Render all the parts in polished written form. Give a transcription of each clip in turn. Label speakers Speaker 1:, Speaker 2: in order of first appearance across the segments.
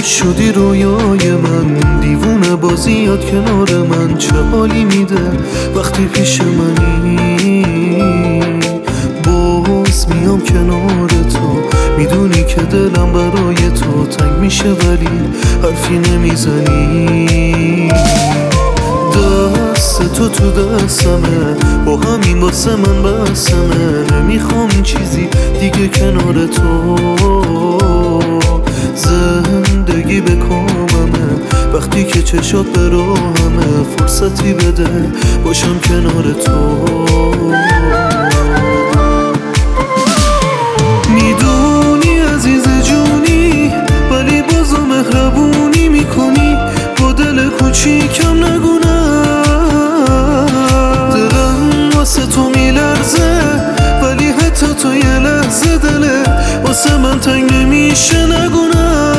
Speaker 1: شدی رویای من، دیوونه بازیات کنار من. چه حالی میده وقتی پیش منی، باز میام کنار تو. میدونی که دلم برای تو تنگ میشه ولی حرفی نمیزنی. دست تو تو دستمه، با همین واسه من بسمه. نمیخوام چیزی دیگه کنار تو، زندگی به کاممه. وقتی که چشات به راهمه، فرصتی بده باشم کنار تو. میدونی عزیز جونی، ولی بازو مهربونی میکنی. با دل کوچیکم نگونم، دلم واسه تو میلرزه، ولی حتی تو یه لحظه دله واسه من تنگ نمیشه نگونم.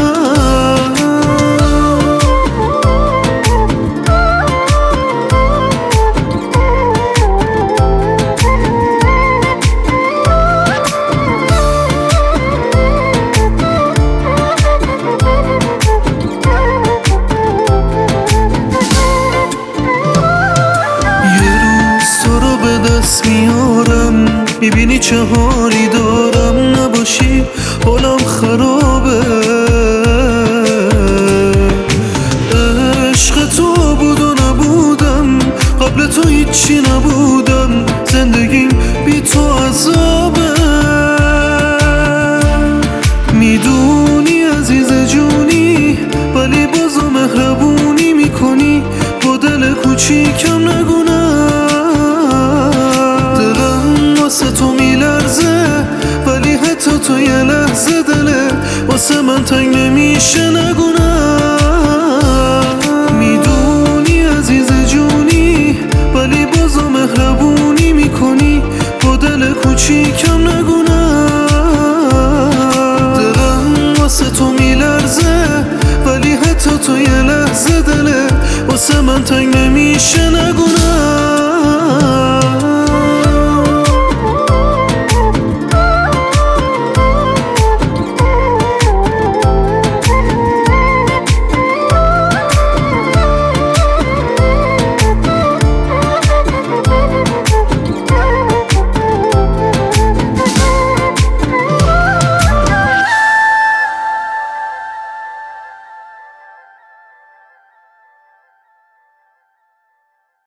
Speaker 1: میارم میبینی چه حالی دارم، نباشی حالم خرابه. عشق تو بود و نبودم، قبل تو هیچی نبودم. زندگیم بی تو عذابه. میدونی عزیز جونی، ولی بازو مهربونی میکنی. با دل کوچیکم نگونم، واسه تو میلرزه، ولی حتی تو یه لحظه دله واسه من تنگ نمیشه نگونم. میدونی عزیز جونی، ولی بازو مهربونی میکنی. با دل کوچیکم نگونم، دلم واسه تو میلرزه، ولی حتی تو یه لحظه دله واسه من تنگ نمیشه نگونم.